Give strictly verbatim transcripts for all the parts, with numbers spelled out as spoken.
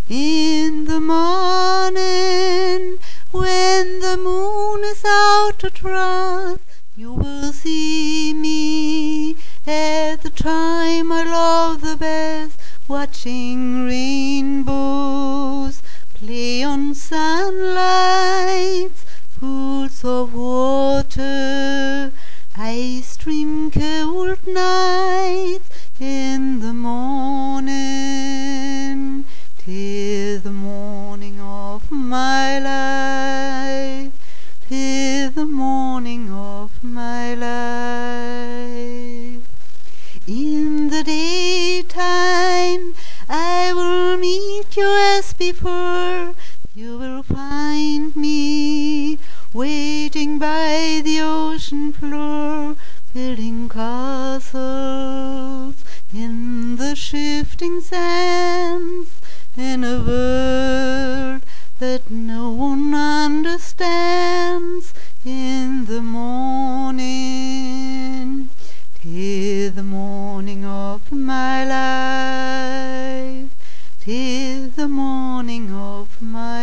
In the morning, when the moon is out at rest, you will see me at the time I love the best, watching rainbows play on sunlights, pools of water, ice stream cold nights. In the morning, 'tis the morning of my life, 'tis the morning of my life. In the daytime I will meet you as before. You will find me waiting by the ocean floor, building castles in the shifting sands, in a world that no one understands. In the morning, 'tis the morning of my life, 'tis the morning of my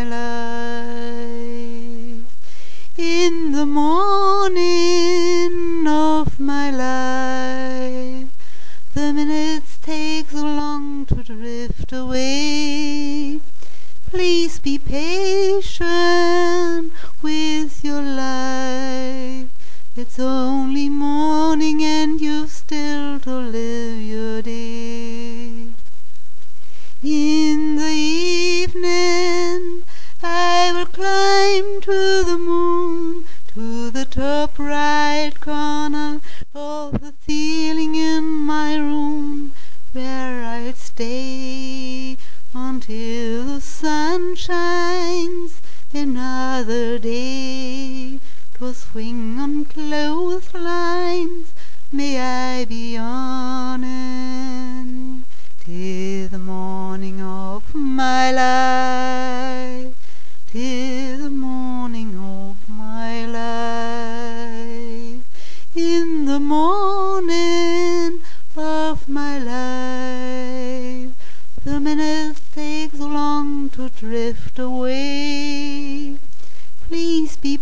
life. In the morning of my life, the minutes take so long to drift away. Please be patient with your life. It's only morning and you've still to live your day. In the evening I will climb to the moon, to the top right corner of the ceiling in my room, where I'll stay until the sun shines another day. To swing on clotheslines may I be yawning, 'tis the morning of my life, 'tis the morning of my life. In the morning of my life, the minutes take so long to drift away. Please be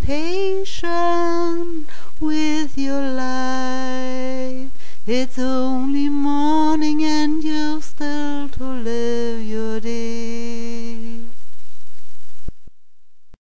patient with your life. It's only morning